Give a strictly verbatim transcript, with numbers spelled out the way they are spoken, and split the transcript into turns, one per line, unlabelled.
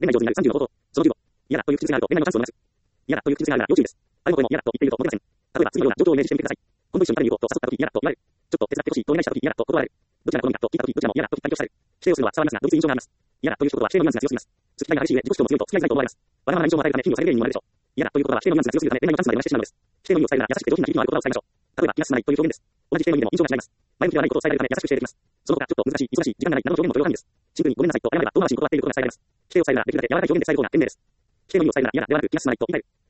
恋愛上手になるさんじゅうの方法。そのじゅうご。嫌だという口癖があると恋愛のチャンスを逃す。嫌だという口癖があるなら要注意です。あることでも嫌だと言っていると思いません。例えば次のような状況をイメージしてみてください。今度一緒に彼に行こうと誘った時嫌だと言われる。ちょっと手伝ってほしいとお願いした時嫌だと断られる。どちらの好みだと聞いた時どちらも嫌だときっぱりとされる。否定をするのは伝わりますが、同一印象があります。嫌だということは否定のニュアンスが強すぎます。付き合いが激しい上、自己主張も強いと付き合いづらいと思われます。わがままな印象を与えるため、危惧をされる原因にもなるでしょう。嫌だということは否定のニュアンスが強すぎるため、恋愛のチャンスまで生してしまうのです。否定の意味を伝えるなら優しくて上品な響きのある言葉を伝えましょう。例えば、気が進まないという表現です。同じ否定の意味でも印象が違います。前向きではないことを伝えられるため優しく否定できます。その他、ちょっと難しい、忙しい、時間がないなどの表現も許容範囲です。シンプルにごめんなさいと謝れば遠回しに断っていることが伝えられます。否定を伝えるならできるだけ柔らかい表現で伝える方が賢明です。否定の意味を伝えるなら嫌だではなく気が進まないと言い換える。